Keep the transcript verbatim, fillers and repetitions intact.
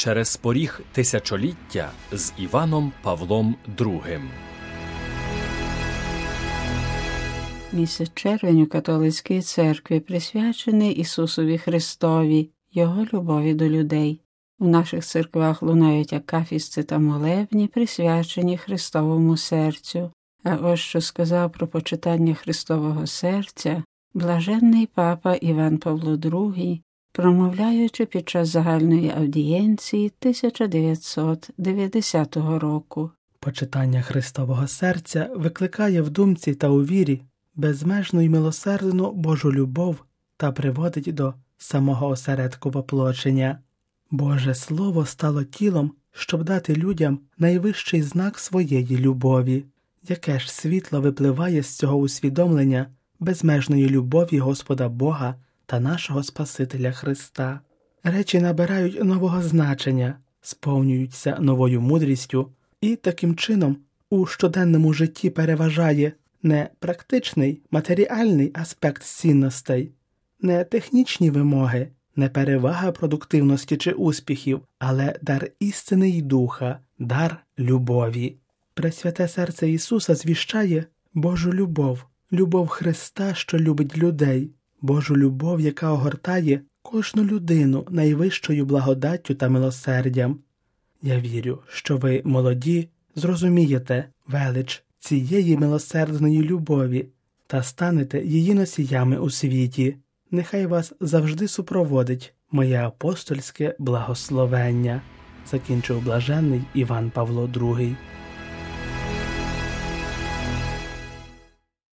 через поріг тисячоліття з Іваном Павлом другим. Місяць червень у католицькій церкві присвячений Ісусові Христові, Його любові до людей. У наших церквах лунають акафісти та молебні, присвячені Христовому серцю. А ось що сказав про почитання Христового серця блаженний папа Іван Павло другий, промовляючи під час загальної аудієнції тисяча дев'ятсот дев'ятдесятого року. Почитання Христового серця викликає в думці та у вірі безмежну й милосердну Божу любов та приводить до самого осередку воплочення. Боже Слово стало тілом, щоб дати людям найвищий знак своєї любові. Яке ж світло випливає з цього усвідомлення безмежної любові Господа Бога та нашого Спасителя Христа. Речі набирають нового значення, сповнюються новою мудрістю і таким чином у щоденному житті переважає не практичний, матеріальний аспект цінностей, не технічні вимоги, не перевага продуктивності чи успіхів, але дар істини й духа, дар любові. Пресвяте серце Ісуса звіщає Божу любов, любов Христа, що любить людей, Божу любов, яка огортає кожну людину найвищою благодаттю та милосердям. Я вірю, що ви, молоді, зрозумієте велич цієї милосердної любові та станете її носіями у світі. Нехай вас завжди супроводить моє апостольське благословення, закінчив блаженний Іван Павло другий.